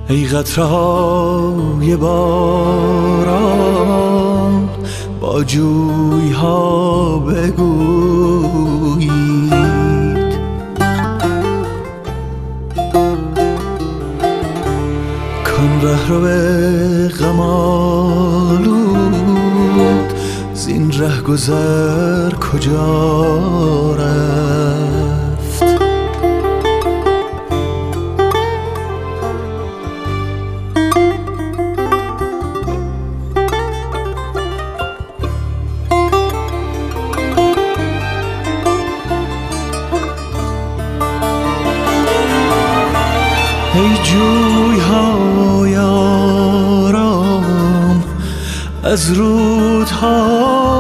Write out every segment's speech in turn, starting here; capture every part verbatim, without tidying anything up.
ای قطره‌های باران با جوی‌ها بگویید کان رهرو غم آلود زین رهگذر کجا رفت. ای جوی‌های آرام از رودها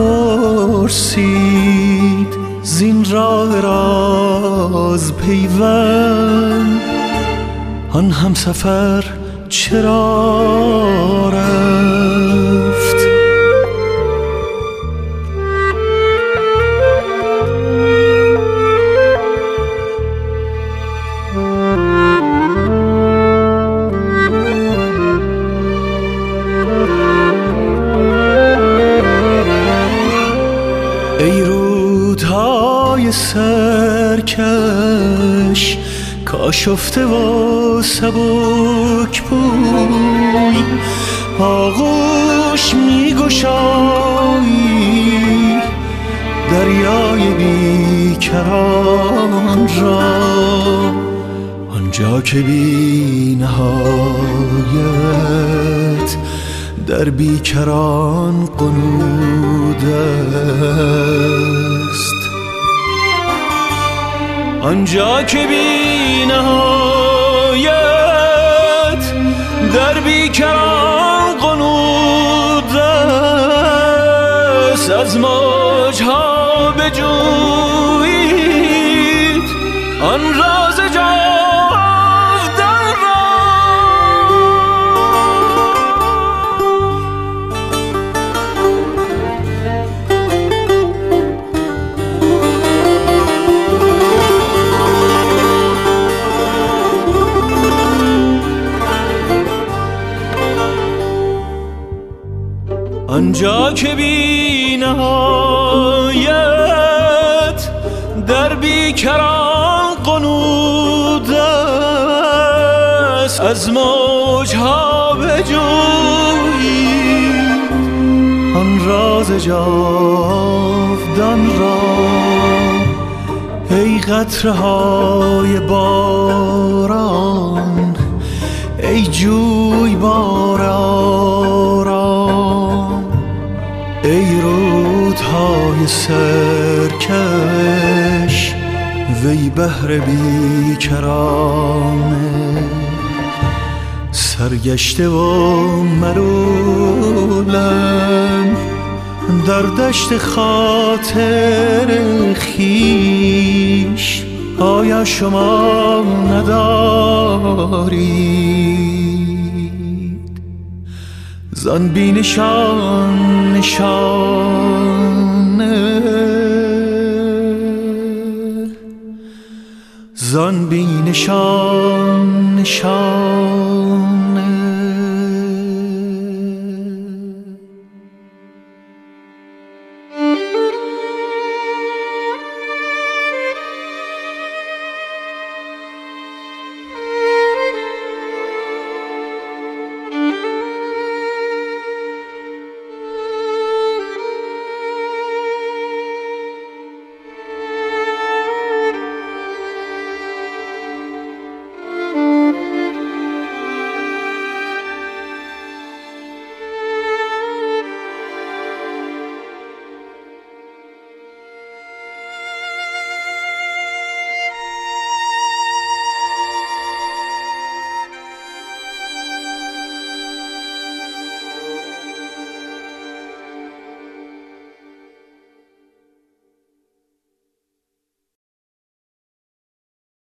بپرسید زین راه راز پیوند آن همسفر چرا رفت. ای رودهای سرکش کاشفته و سبک بوی آغوش می گشایی دریای بیکران را آنجا که بی نهایت در بیکران قنود است. آنجا که بی نهایت در بیکران قنود است. از موجها بجویید آن راز جاودان را. آنجا که بی نهایت در بیکران قنود است. از موجها بجویید آن راز جاودان را. ای قطره‌های باران ای جویبار آرام ای رودهای سرکش وی بحر بیکرانه سرگشته و ملولم در دشت خاطر خویش. آیا شما ندارید زان بی نشان نشانه زان بی نشان نشانه